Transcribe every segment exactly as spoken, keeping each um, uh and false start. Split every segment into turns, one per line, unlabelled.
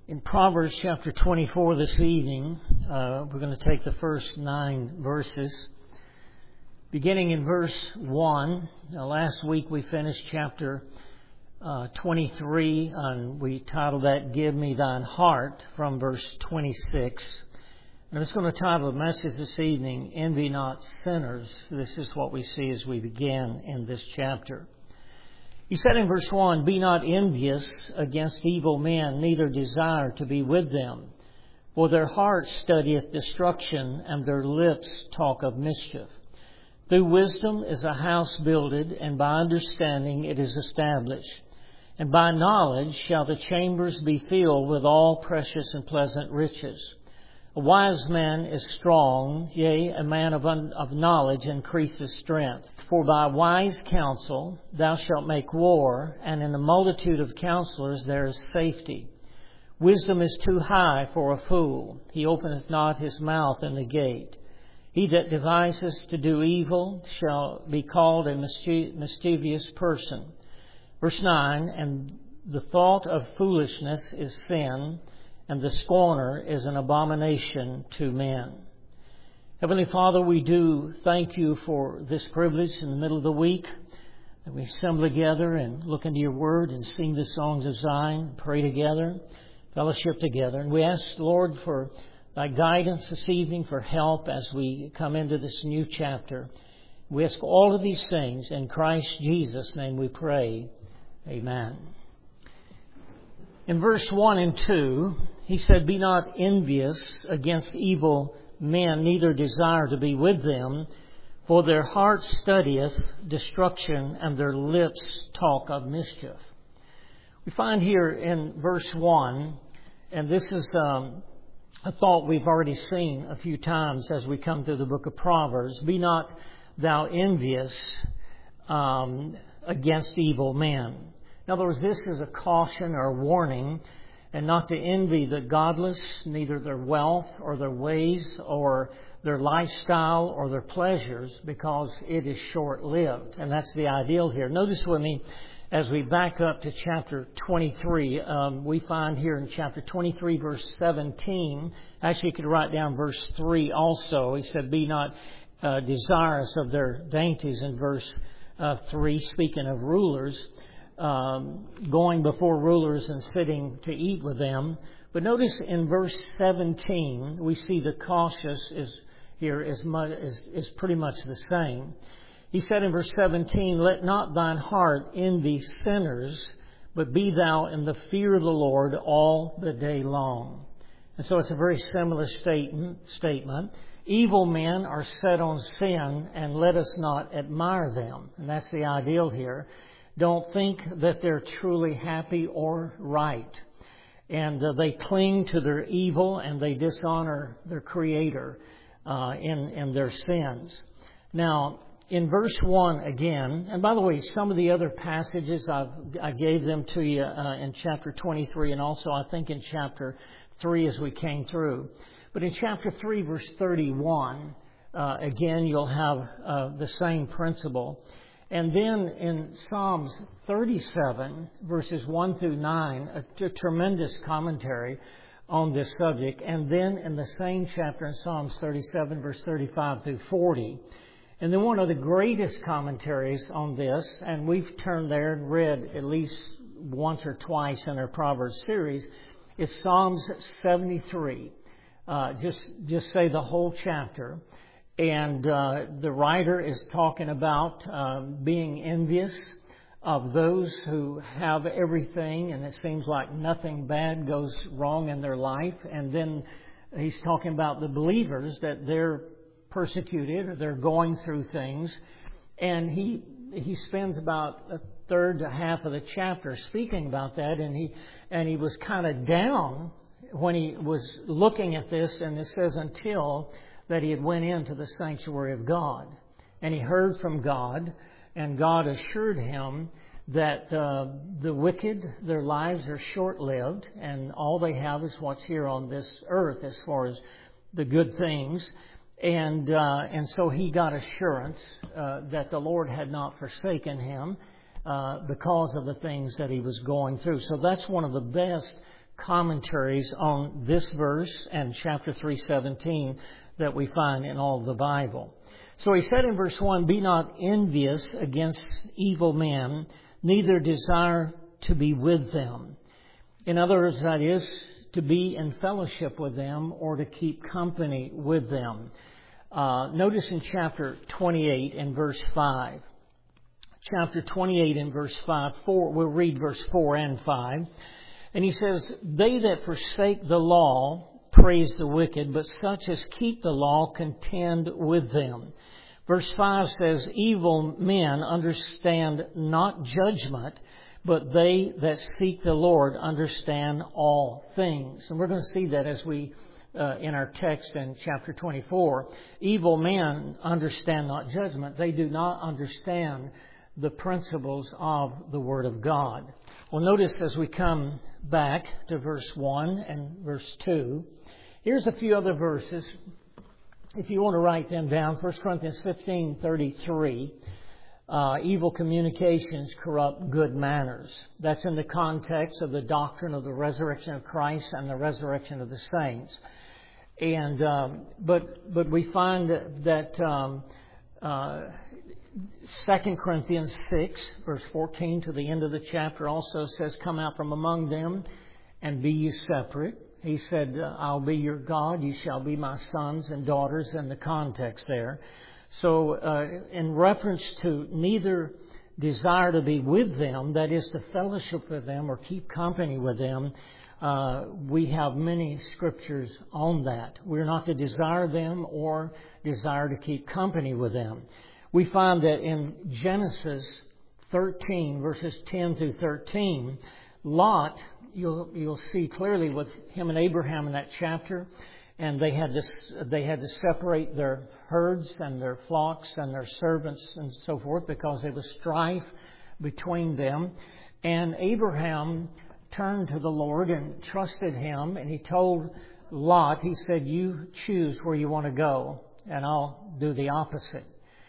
In Proverbs chapter twenty-four this evening, uh, we're going to take the first nine verses. Beginning in verse one, now last week we finished chapter uh, twenty-three, and we titled that, Give Me Thine Heart, from verse twenty-six. And I'm just going to title the message this evening, Envy Not Sinners. This is what we see as we begin in this chapter. He said in verse one, Be not envious against evil men, neither desire to be with them. For their heart studieth destruction, and their lips talk of mischief. Through wisdom is a house builded, and by understanding it is established. And by knowledge shall the chambers be filled with all precious and pleasant riches. A wise man is strong, yea, a man of, un- of knowledge increases strength. For by wise counsel thou shalt make war, and in the multitude of counselors there is safety. Wisdom is too high for a fool. He openeth not his mouth in the gate. He that devises to do evil shall be called a mischievous person. Verse nine, And the thought of foolishness is sin, and the scorner is an abomination to men. Heavenly Father, we do thank you for this privilege in the middle of the week that we assemble together and look into your word and sing the songs of Zion, pray together, fellowship together. And we ask, Lord, for thy guidance this evening, for help as we come into this new chapter. We ask all of these things in Christ Jesus' name we pray. Amen. In verse one and two, he said, Be not envious against evil men, neither desire to be with them, for their heart studieth destruction, and their lips talk of mischief. We find here in verse one, and this is um, a thought we've already seen a few times as we come through the book of Proverbs. Be not thou envious um, against evil men. In other words, this is a caution or a warning, and not to envy the godless, neither their wealth or their ways or their lifestyle or their pleasures, because it is short-lived. And that's the ideal here. Notice with me, as we back up to chapter twenty-three, um, we find here in chapter twenty-three, verse seventeen, actually you could write down verse three also. He said, Be not uh, desirous of their dainties in verse uh, three, speaking of rulers. Um, going before rulers and sitting to eat with them. But notice in verse seventeen, we see the cautious is here is, much, is, is pretty much the same. He said in verse seventeen, Let not thine heart envy sinners, but be thou in the fear of the Lord all the day long. And so it's a very similar statement. statement. Evil men are set on sin, and let us not admire them. And that's the ideal here. Don't think that they're truly happy or right. And uh, they cling to their evil, and they dishonor their Creator uh, in, in their sins. Now, in verse one again, and by the way, some of the other passages, I've, I gave them to you uh, in chapter twenty-three, and also I think in chapter three as we came through. But in chapter three, verse thirty-one, uh, again, you'll have uh, the same principle. And then in Psalms thirty-seven, verses one through nine, a, a tremendous commentary on this subject. And then in the same chapter in Psalms thirty-seven, verse thirty-five through forty. And then one of the greatest commentaries on this, and we've turned there and read at least once or twice in our Proverbs series, is Psalms seventy-three. Uh, just, just say the whole chapter. And uh, the writer is talking about uh, being envious of those who have everything, and it seems like nothing bad goes wrong in their life. And then he's talking about the believers, that they're persecuted or they're going through things. And he he spends about a third to half of the chapter speaking about that, and he and he was kind of down when he was looking at this, and it says until that he had went into the sanctuary of God. And he heard from God, and God assured him that uh, the wicked, their lives are short-lived, and all they have is what's here on this earth as far as the good things. And uh, and so he got assurance uh, that the Lord had not forsaken him uh, because of the things that he was going through. So that's one of the best commentaries on this verse and chapter three seventeen that we find in all of the Bible. So he said in verse one, "Be not envious against evil men, neither desire to be with them." In other words, that is to be in fellowship with them or to keep company with them. Uh, notice in chapter twenty-eight and verse five. Chapter twenty-eight and verse five, four, we'll read verse four and five. And he says, "They that forsake the law praise the wicked, but such as keep the law contend with them." Verse five says, "Evil men understand not judgment, but they that seek the Lord understand all things." And we're going to see that as we, uh, in our text in chapter twenty-four. Evil men understand not judgment. They do not understand the principles of the Word of God. Well, notice as we come back to verse one and verse two, here's a few other verses. If you want to write them down, First Corinthians fifteen thirty-three. Uh, evil communications corrupt good manners. That's in the context of the doctrine of the resurrection of Christ and the resurrection of the saints. And um, but but we find that, that um, uh, Second Corinthians six verse fourteen to the end of the chapter also says, "Come out from among them and be ye separate." He said, "I'll be your God, you shall be my sons and daughters," in the context there. So uh, in reference to neither desire to be with them, that is to fellowship with them or keep company with them, uh, we have many scriptures on that. We're not to desire them or desire to keep company with them. We find that in Genesis thirteen, verses ten through thirteen, Lot, you'll, you'll see clearly with him and Abraham in that chapter, and they had to they had to separate their herds and their flocks and their servants and so forth because there was strife between them. And Abraham turned to the Lord and trusted Him, and he told Lot, he said, "You choose where you want to go, and I'll do the opposite."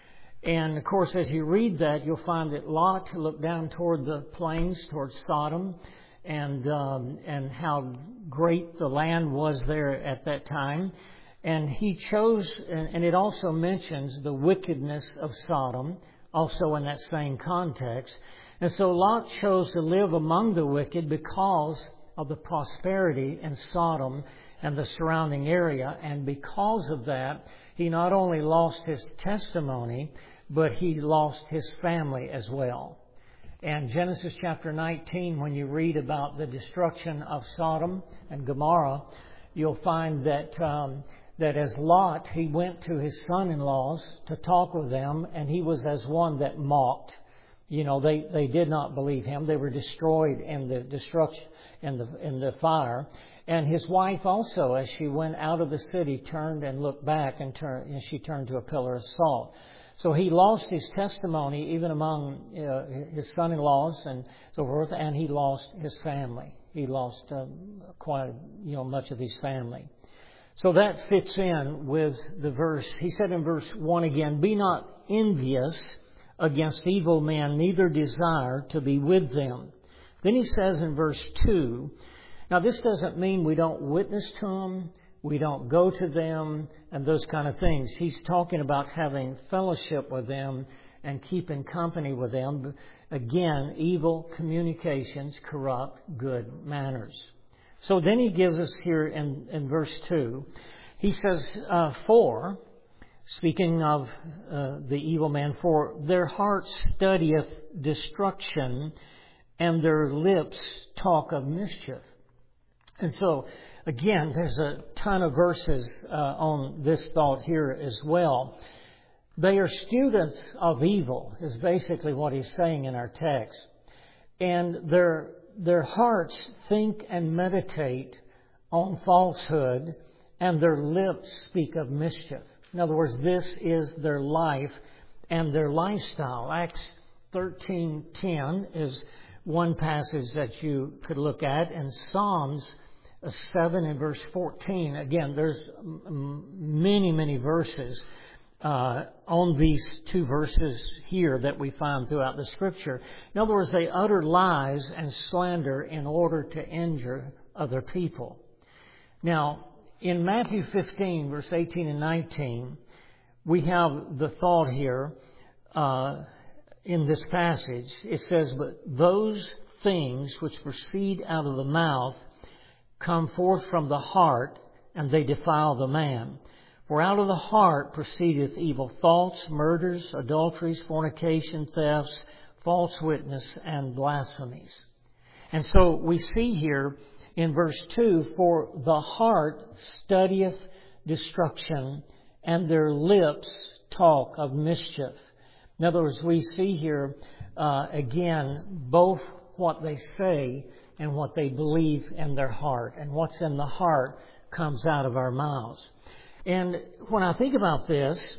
And of course, as you read that, you'll find that Lot looked down toward the plains, toward Sodom, and um, and how great the land was there at that time. And he chose, and, and it also mentions the wickedness of Sodom, also in that same context. And so Lot chose to live among the wicked because of the prosperity in Sodom and the surrounding area. And because of that, he not only lost his testimony, but he lost his family as well. And Genesis chapter nineteen, when you read about the destruction of Sodom and Gomorrah, you'll find that um, that as Lot, he went to his son-in-laws to talk with them, and he was as one that mocked. You know, they, they did not believe him. They were destroyed in the destruction, in the in the fire. And his wife also, as she went out of the city, turned and looked back, and turned and she turned to a pillar of salt. So he lost his testimony even among uh, his son-in-laws and so forth, and he lost his family. He lost um, quite, you know, much of his family. So that fits in with the verse. He said in verse one again, "Be not envious against evil men, neither desire to be with them." Then he says in verse two, now this doesn't mean we don't witness to them, we don't go to them, and those kind of things. He's talking about having fellowship with them and keeping company with them. Again, evil communications corrupt good manners. So then he gives us here in, in verse two, he says, uh, for, speaking of uh, the evil man, for their heart studieth destruction, and their lips talk of mischief. And so, again, there's a ton of verses uh, on this thought here as well. They are students of evil, is basically what he's saying in our text. And their their hearts think and meditate on falsehood, and their lips speak of mischief. In other words, this is their life and their lifestyle. Acts thirteen ten is one passage that you could look at, and Psalms seven and verse fourteen. Again, there's many, many verses uh, on these two verses here that we find throughout the Scripture. In other words, they utter lies and slander in order to injure other people. Now, in Matthew fifteen, verse eighteen and nineteen, we have the thought here uh, in this passage. It says, "But those things which proceed out of the mouth come forth from the heart, and they defile the man. For out of the heart proceedeth evil thoughts, murders, adulteries, fornication, thefts, false witness, and blasphemies." And so we see here in verse two, "For the heart studieth destruction, and their lips talk of mischief." In other words, we see here uh, again both what they say and what they believe in their heart. And what's in the heart comes out of our mouths. And when I think about this,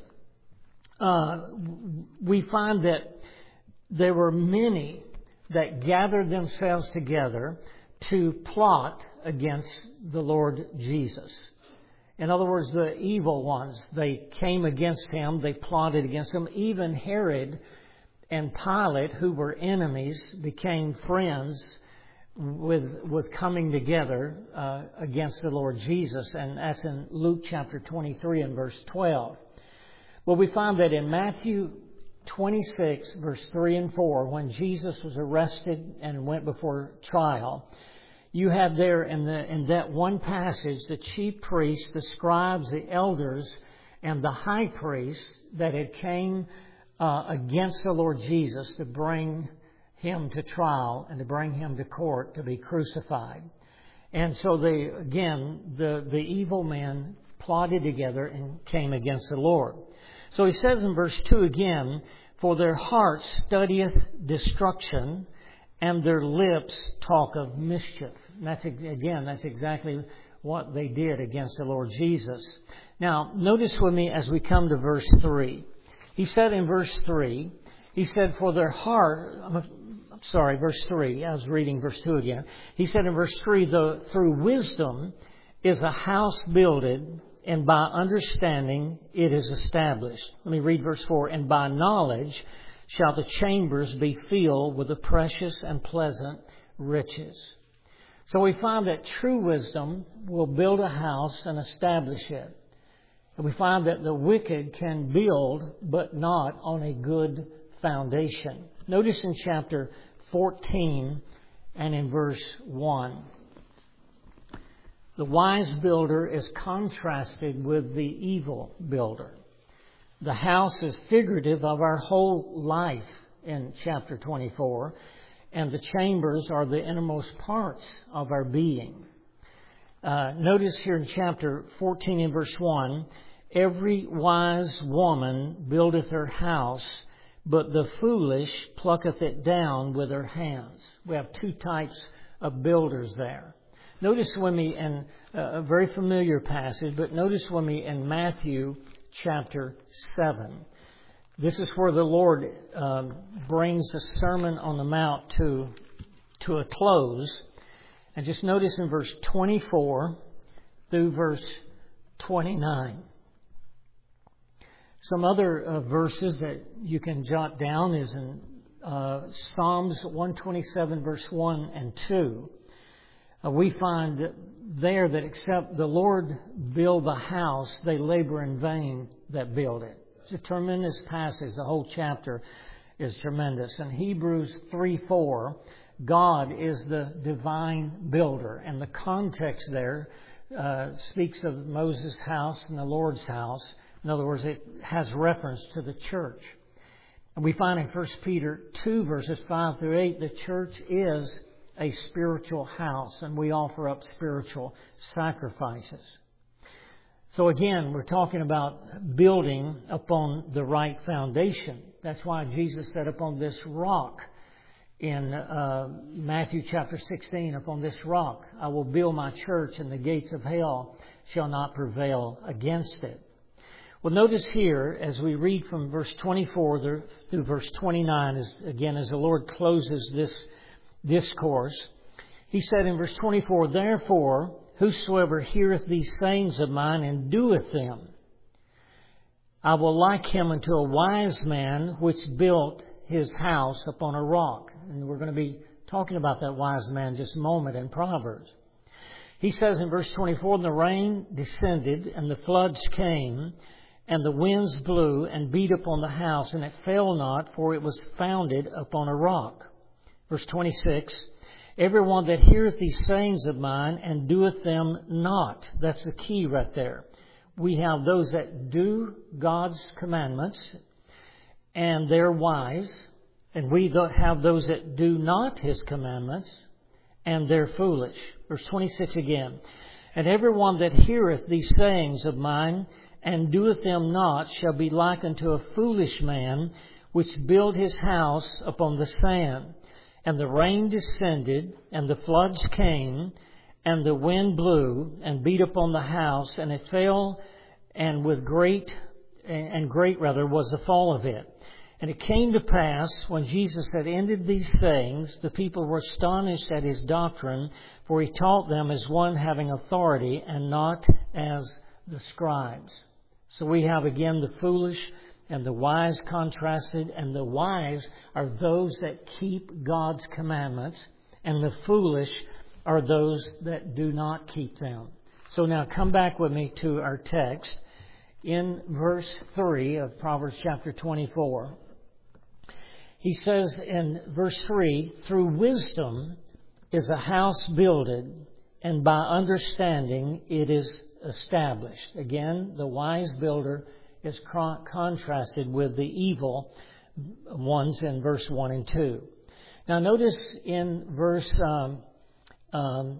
uh, we find that there were many that gathered themselves together to plot against the Lord Jesus. In other words, the evil ones, they came against Him, they plotted against Him. Even Herod and Pilate, who were enemies, became friends with with coming together uh, against the Lord Jesus. And that's in Luke chapter twenty-three and verse twelve. Well, we find that in Matthew twenty-six, verse three and four, when Jesus was arrested and went before trial, you have there in the in that one passage the chief priests, the scribes, the elders, and the high priests that had came uh, against the Lord Jesus to bring Him to trial and to bring Him to court to be crucified. And so they, again, the, the evil men plotted together and came against the Lord. So he says in verse two again, "For their heart studieth destruction, and their lips talk of mischief." And that's, again, that's exactly what they did against the Lord Jesus. Now, notice with me as we come to verse three. He said in verse three, he said, "For their heart..." Sorry, verse three. I was reading verse two again. He said in verse three, "The through wisdom is a house builded, and by understanding it is established." Let me read verse four. "And by knowledge shall the chambers be filled with the precious and pleasant riches." So we find that true wisdom will build a house and establish it. And we find that the wicked can build, but not on a good foundation. Notice in chapter fourteen and in verse one. The wise builder is contrasted with the evil builder. The house is figurative of our whole life in chapter twenty-four, and the chambers are the innermost parts of our being. Uh, notice here in chapter fourteen and verse one, "Every wise woman buildeth her house, but the foolish plucketh it down with her hands." We have two types of builders there. Notice with me in a very familiar passage, but notice with me in Matthew chapter seven. This is where the Lord um, brings the Sermon on the Mount to, to a close. And just notice in verse twenty-four through verse twenty-nine. Some other uh, verses that you can jot down is in uh, Psalms one twenty-seven, verse one and two. Uh, we find there that except the Lord build the house, they labor in vain that build it. It's a tremendous passage. The whole chapter is tremendous. In Hebrews three four, God is the divine builder. And the context there uh, speaks of Moses' house and the Lord's house. In other words, it has reference to the church. And we find in First Peter two, verses five through eight, the church is a spiritual house, and we offer up spiritual sacrifices. So again, we're talking about building upon the right foundation. That's why Jesus said, "Upon this rock," in uh, Matthew chapter sixteen, "Upon this rock I will build my church, and the gates of hell shall not prevail against it." Well, notice here, as we read from verse twenty-four through verse twenty-nine, as, again, as the Lord closes this discourse, He said in verse twenty-four, "Therefore, whosoever heareth these sayings of mine and doeth them, I will like him unto a wise man which built his house upon a rock." And we're going to be talking about that wise man just a moment in Proverbs. He says in verse twenty-four, "And the rain descended, and the floods came, and the winds blew, and beat upon the house, and it fell not, for it was founded upon a rock." Verse twenty-six, "Every one that heareth these sayings of mine, and doeth them not." That's the key right there. We have those that do God's commandments, and they're wise, and we have those that do not His commandments, and they're foolish. Verse twenty-six again, "And every one that heareth these sayings of mine, and doeth them not, shall be like unto a foolish man, which built his house upon the sand. And the rain descended, and the floods came, and the wind blew, and beat upon the house, and it fell, and with great, and great rather was the fall of it. And it came to pass, when Jesus had ended these sayings, the people were astonished at His doctrine, for He taught them as one having authority, and not as the scribes." So we have again the foolish and the wise contrasted, and the wise are those that keep God's commandments, and the foolish are those that do not keep them. So now come back with me to our text in verse three of Proverbs chapter twenty-four. He says in verse three, "Through wisdom is a house builded, and by understanding it is established." Again, the wise builder is contrasted with the evil ones in verse one and two. Now notice in verse um, um,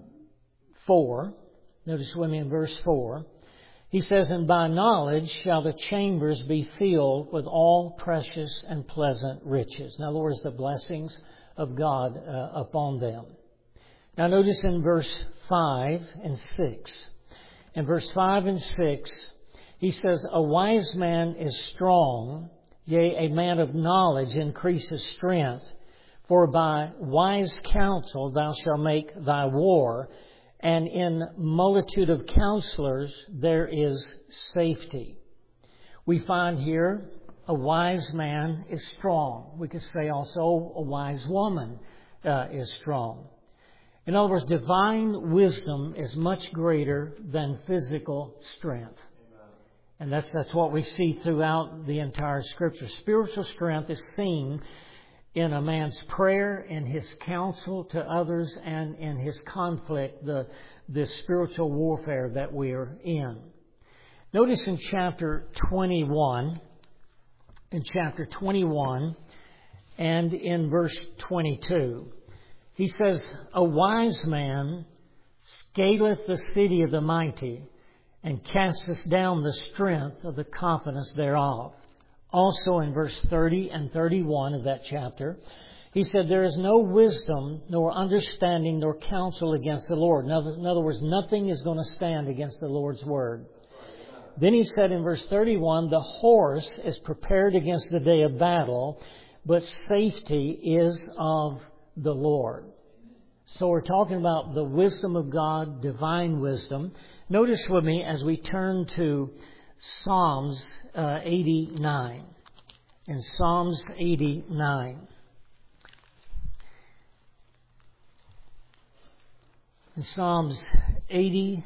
four, notice with me in verse four, he says, "And by knowledge shall the chambers be filled with all precious and pleasant riches." In other words, the blessings of God uh, upon them. Now notice in verse five and six. In verse five and six, he says, "A wise man is strong, yea, a man of knowledge increases strength. For by wise counsel thou shalt make thy war, and in multitude of counselors there is safety." We find here a wise man is strong. We could say also a wise woman uh, is strong. In other words, divine wisdom is much greater than physical strength. And that's that's what we see throughout the entire Scripture. Spiritual strength is seen in a man's prayer, in his counsel to others, and in his conflict, the, the spiritual warfare that we are in. Notice in chapter twenty-one, in chapter twenty-one, and in verse twenty-two, he says, "A wise man scaleth the city of the mighty, and casteth down the strength of the confidence thereof." Also in verse thirty and thirty-one of that chapter, he said, "There is no wisdom, nor understanding, nor counsel against the Lord." In other, in other words, nothing is going to stand against the Lord's word. Then he said in verse thirty-one, "The horse is prepared against the day of battle, but safety is of the Lord." So we're talking about the wisdom of God, divine wisdom. Notice with me as we turn to Psalms uh, eighty-nine. In Psalms eighty-nine. In Psalms eighty-nine,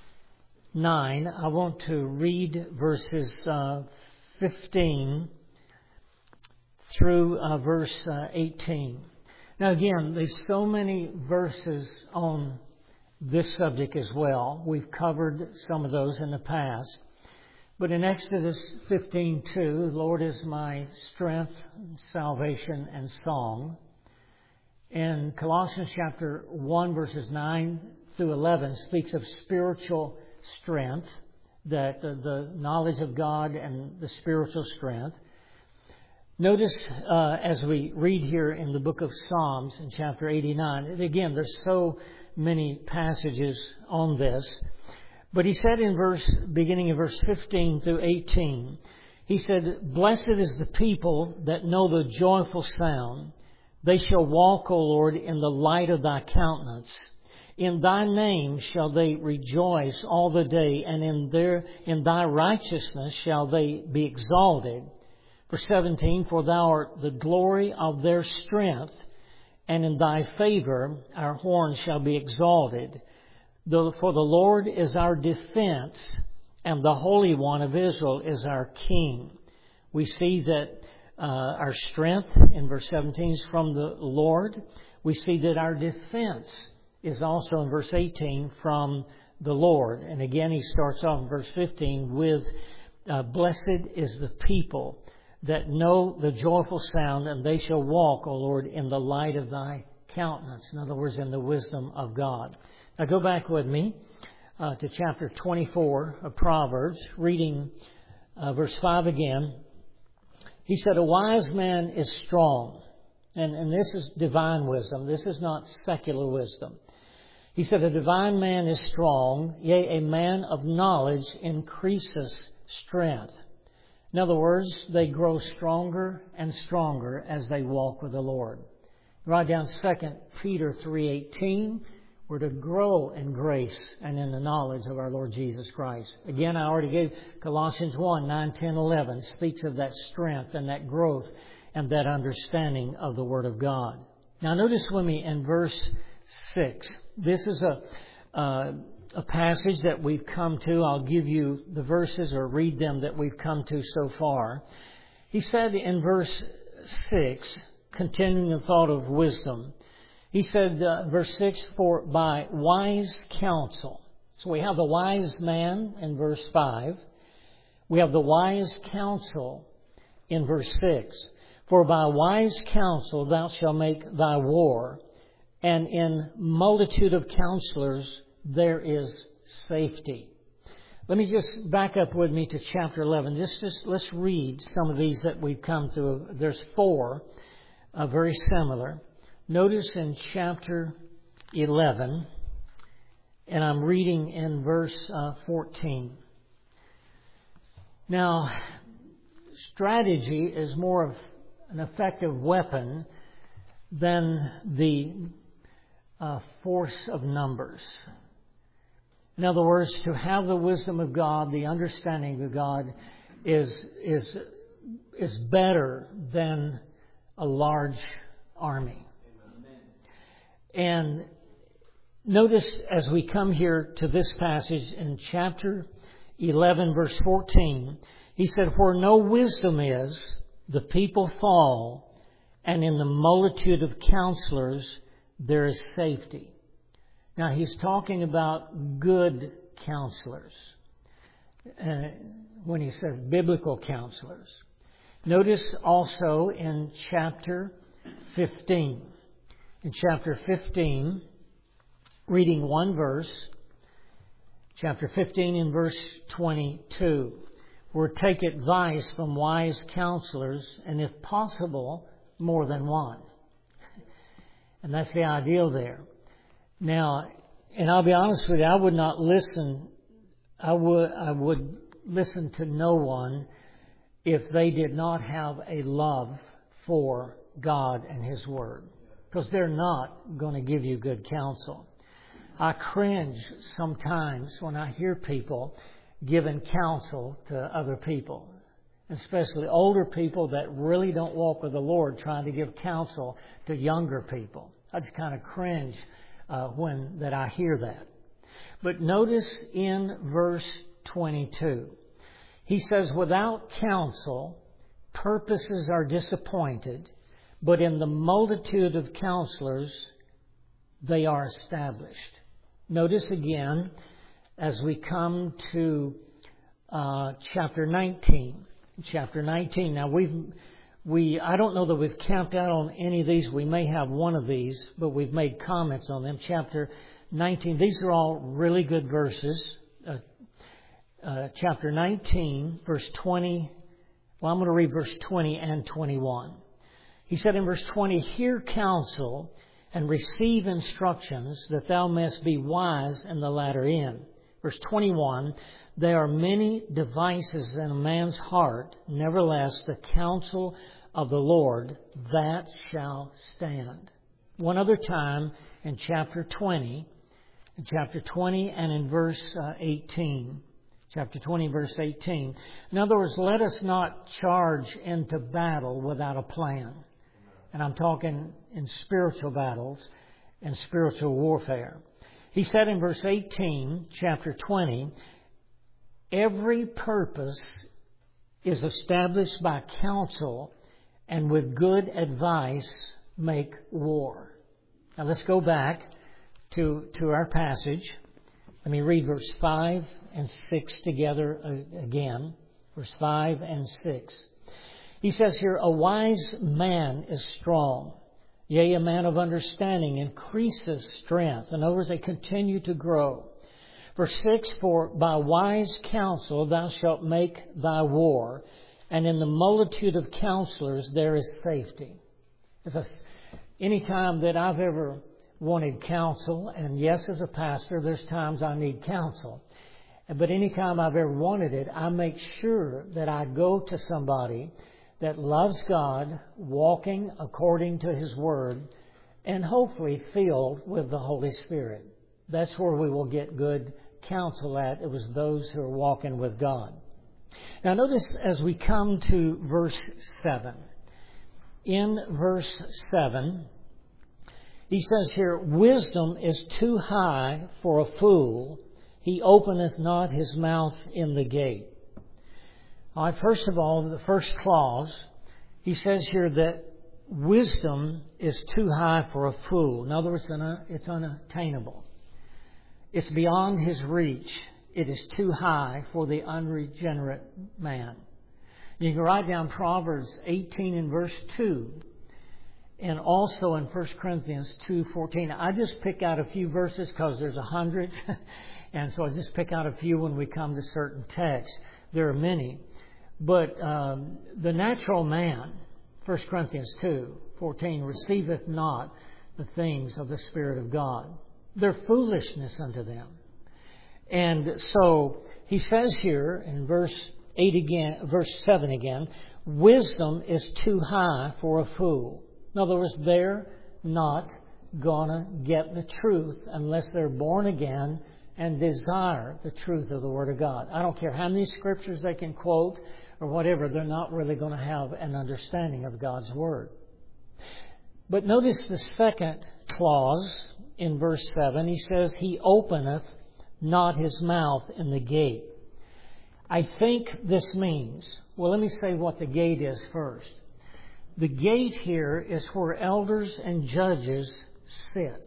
I want to read verses uh, fifteen through uh, verse uh, eighteen. Now again, there's so many verses on this subject as well. We've covered some of those in the past. But in Exodus fifteen two, "The Lord is my strength, salvation, and song." In Colossians chapter one, verses nine through eleven, speaks of spiritual strength, that the, the knowledge of God and the spiritual strength. Notice uh, as we read here in the book of Psalms in chapter eighty-nine, and again, there's so many passages on this. But he said in verse, beginning in verse fifteen through eighteen, he said, "Blessed is the people that know the joyful sound. They shall walk, O Lord, in the light of thy countenance. In thy name shall they rejoice all the day, and in their in thy righteousness shall they be exalted." Verse seventeen, "For thou art the glory of their strength, and in thy favor our horn shall be exalted. The, for the Lord is our defense, and the Holy One of Israel is our King. We see that uh, our strength in verse seventeen is from the Lord. We see that our defense is also in verse eighteen from the Lord. And again, he starts off in verse fifteen with, uh, blessed is the people that know the joyful sound, and they shall walk, O Lord, in the light of thy countenance. In other words, in the wisdom of God. Now go back with me uh, to chapter twenty-four of Proverbs, reading uh, verse five again. He said, a wise man is strong. And, and this is divine wisdom. This is not secular wisdom. He said, a divine man is strong, yea, a man of knowledge increases strength. In other words, they grow stronger and stronger as they walk with the Lord. Write down Second Peter three eighteen. We're to grow in grace and in the knowledge of our Lord Jesus Christ. Again, I already gave Colossians one, nine, ten, eleven. Speaks of that strength and that growth and that understanding of the Word of God. Now notice with me in verse six. This is a, uh, a passage that we've come to. I'll give you the verses or read them that we've come to so far. He said in verse six, continuing the thought of wisdom, he said, uh, verse six, for by wise counsel. So we have the wise man in verse five. We have the wise counsel in verse six. For by wise counsel thou shalt make thy war, and in multitude of counselors there is safety. Let me just back up with me to chapter eleven. Just, just let's read some of these that we've come through. There's four, uh, very similar. Notice in chapter eleven, and I'm reading in verse uh, fourteen. Now, strategy is more of an effective weapon than the uh, force of numbers. In other words, to have the wisdom of God, the understanding of God, is is is better than a large army. And notice as we come here to this passage in chapter eleven, verse fourteen, he said, where no wisdom is, the people fall, and in the multitude of counselors there is safety. Now he's talking about good counselors uh, when he says biblical counselors. Notice also in chapter fifteen. In chapter fifteen, reading one verse, chapter fifteen in verse twenty-two, we're to take advice from wise counselors, and if possible, more than one. And that's the ideal there. Now, and I'll be honest with you, I would not listen, I would, I would listen to no one if they did not have a love for God and His Word. Because they're not going to give you good counsel. I cringe sometimes when I hear people giving counsel to other people, especially older people that really don't walk with the Lord, trying to give counsel to younger people. I just kind of cringe uh, when that I hear that. But notice in verse twenty-two, he says, without counsel, purposes are disappointed, but in the multitude of counselors, they are established. Notice again, as we come to uh, chapter nineteen. Chapter nineteen. Now, we've, we, I don't know that we've camped out on any of these. We may have one of these, but we've made comments on them. Chapter nineteen. These are all really good verses. Uh, uh, chapter nineteen, verse twenty. Well, I'm going to read verse twenty and twenty-one. He said in verse twenty, hear counsel and receive instructions that thou mayest be wise in the latter end. Verse twenty-one, there are many devices in a man's heart, nevertheless the counsel of the Lord, that shall stand. One other time in chapter twenty, in chapter twenty and in verse uh, eighteen. Chapter twenty, verse eighteen. In other words, let us not charge into battle without a plan. And I'm talking in spiritual battles and spiritual warfare. He said in verse eighteen, chapter twenty, every purpose is established by counsel, and with good advice make war. Now let's go back to, to our passage. Let me read verse five and six together again. Verse five and six. He says here, a wise man is strong. Yea, a man of understanding increases strength. In other words, they continue to grow. Verse six, for by wise counsel thou shalt make thy war, and in the multitude of counselors there is safety. As a, any time that I've ever wanted counsel, and yes, as a pastor, there's times I need counsel. But any time I've ever wanted it, I make sure that I go to somebody that loves God, walking according to His Word, and hopefully filled with the Holy Spirit. That's where we will get good counsel at. It was those who are walking with God. Now notice as we come to verse seven. In verse seven, he says here, wisdom is too high for a fool. He openeth not his mouth in the gate. All right, first of all, the first clause, he says here that wisdom is too high for a fool. In other words, it's unattainable. It's beyond his reach. It is too high for the unregenerate man. You can write down Proverbs eighteen and verse two, and also in First Corinthians two fourteen. I just pick out a few verses because there's a hundred, and so I just pick out a few when we come to certain texts. There are many. But um, the natural man, First Corinthians two fourteen, receiveth not the things of the Spirit of God. They're foolishness unto them. And so he says here in verse eight again, verse seven again, wisdom is too high for a fool. In other words, they're not gonna get the truth unless they're born again and desire the truth of the Word of God. I don't care how many scriptures they can quote or whatever, they're not really going to have an understanding of God's Word. But notice the second clause in verse seven. He says, He openeth not His mouth in the gate. I think this means, well, let me say what the gate is first. The gate here is where elders and judges sit.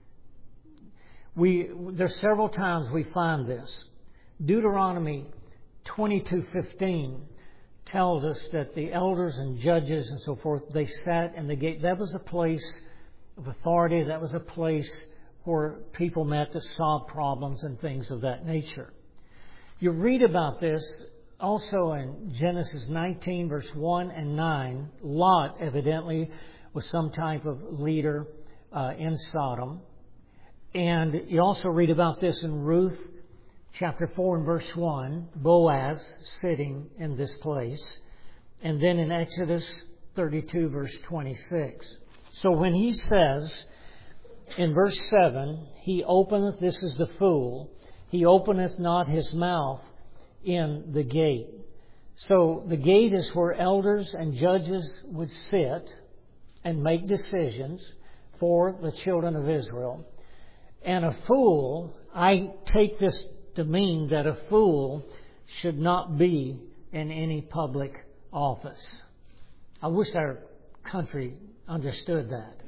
We, there's several times we find this. Deuteronomy twenty-two fifteen tells us that the elders and judges and so forth, they sat in the gate. That was a place of authority. That was a place where people met to solve problems and things of that nature. You read about this also in Genesis nineteen, verse one and nine. Lot, evidently, was some type of leader uh, in Sodom. And you also read about this in Ruth, chapter four and verse one, Boaz sitting in this place. And then in Exodus thirty-two, verse twenty-six. So when he says in verse seven, He openeth, this is the fool, He openeth not His mouth in the gate. So the gate is where elders and judges would sit and make decisions for the children of Israel. And a fool, I take this to mean that a fool should not be in any public office. I wish our country understood that.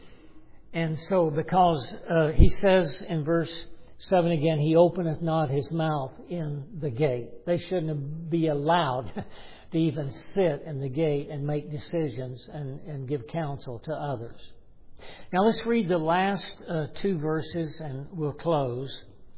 And so because uh, he says in verse seven again, He openeth not His mouth in the gate. They shouldn't be allowed to even sit in the gate and make decisions and, and give counsel to others. Now let's read the last uh, two verses and we'll close.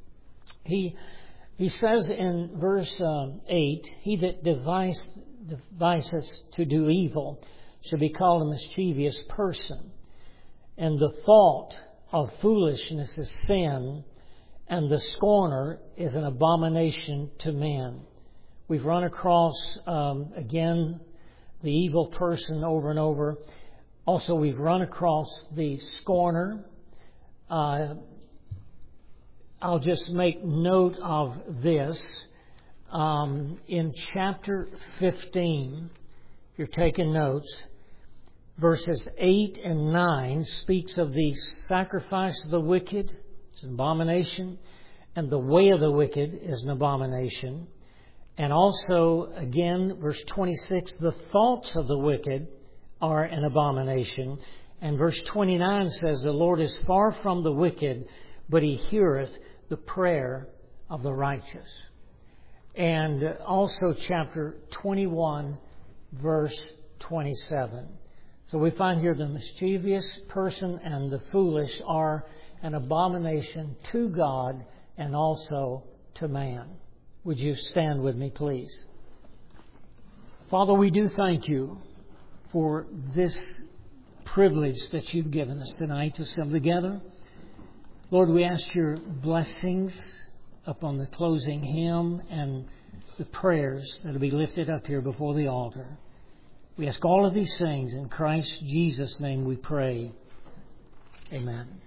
He he says in verse um, eight, He that device, devices to do evil shall be called a mischievous person. And the thought of foolishness is sin, and the scorner is an abomination to men. We've run across, um, again, the evil person over and over. Also, we've run across the scorner. Uh, I'll just make note of this. Um, in chapter fifteen, if you're taking notes, verses eight and nine speaks of the sacrifice of the wicked It's an abomination. And the way of the wicked is an abomination. And also, again, verse twenty-six, the thoughts of the wicked are an abomination. And verse twenty-nine says, the Lord is far from the wicked, but He heareth the prayer of the righteous. And also chapter twenty-one, verse twenty-seven. So we find here the mischievous person and the foolish are an abomination to God and also to man. Would you stand with me, please? Father, we do thank You for this privilege that You've given us tonight to assemble together. Lord, we ask Your blessings upon the closing hymn and the prayers that will be lifted up here before the altar. We ask all of these things in Christ Jesus' name we pray. Amen.